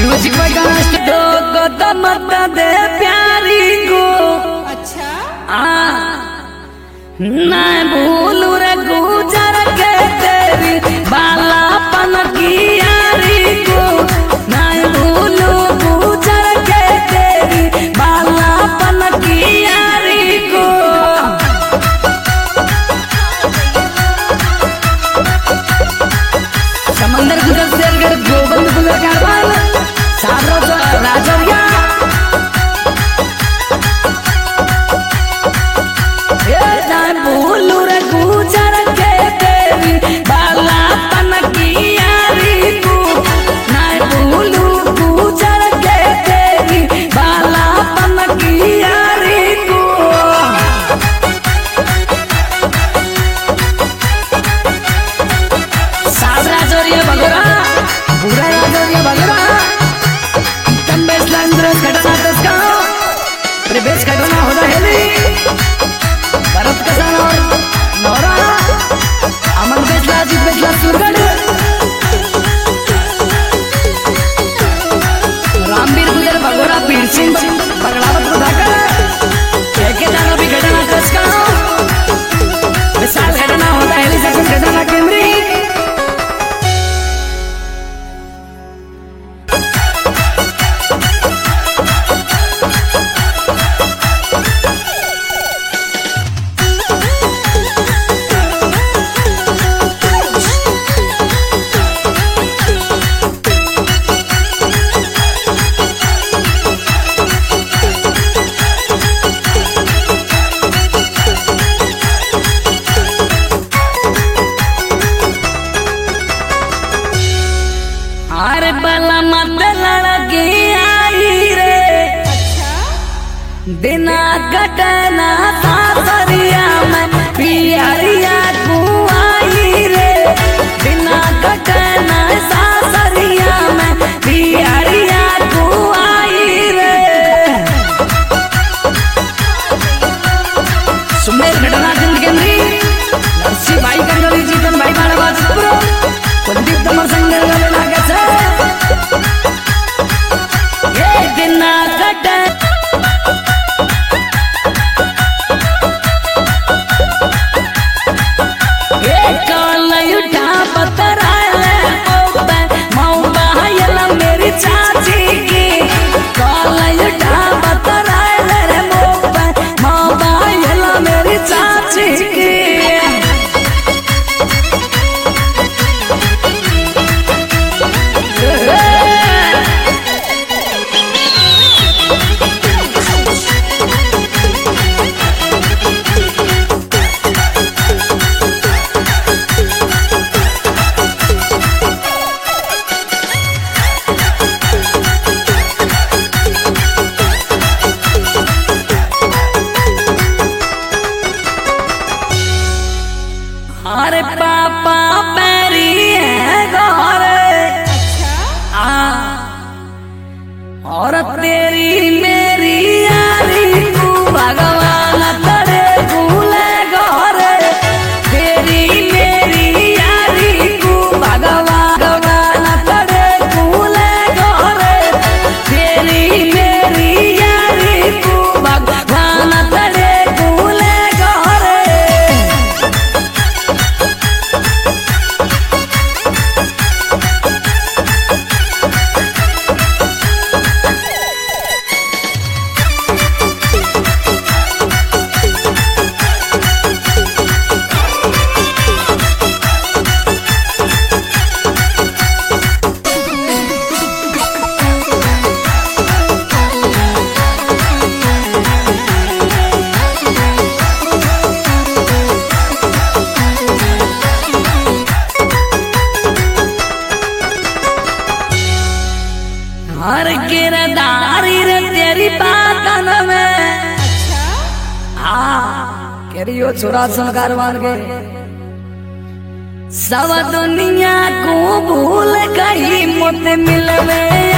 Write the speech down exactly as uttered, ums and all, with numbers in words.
Music बजास्ट दो कदम दे प्यारी को। अच्छा ना भूलू रे गुजर के तेरी बालापन की यारी को। ना भूलू गुजर के तेरी बालापन की यारी को। समंदर गुजर से अगर गोबंद गुजर कारवान सारो जो राजरिया ये ना भूलू रे गुजर के तेरी बालापन की यारी को। ना भूलू गुजर के तेरी बालापन की यारी को। सास राजरिया बगरा बुरा राजरिया बगरा तंबेस लंद्रस घटना दसका प्रवेश घटना होता है नी भरत कसान और नौरा अमन बेसला जीत बेसला सुरगढ़ रामवीर गुजर बगोरा पीर सिंह बगड़ावत बुधाकर ठेकेदार भी घटना दसका विशाल घटना होता है नी सकन घटना केमरी। अरे बला मत लड़की आई रे। अच्छा बिना घटना सासरिया में पियरिया को आई रे। बिना घटना सासरिया में पियरिया को आई रे। सुमेर घटना जिंदगी में नरसी भाई कंगली जीतन भाई बाड़ा बाजपुर कुलदीप तमर संगर वाले लागे से ये बिना घटना उठा पतराले मौबायला मेरी चाची की। कॉल उठा पतराले रे मौबायला मेरी चाची की। अरे पापा पैरी है गोरे। अच्छा आ और तेरी मेरी यारी को भगवान तड़े भूले गोरे। तेरी मेरी यारी को भगवान भगवान तड़े भूले गोरे। तेरी मेरी यारी को भगवान तड़े भूले गोरे। हर गिरदारी रे तेरी बातन में। अच्छा हाँ केरियो छोरा संकार मान के सब दुनिया को भूल गई मुझ मिलवे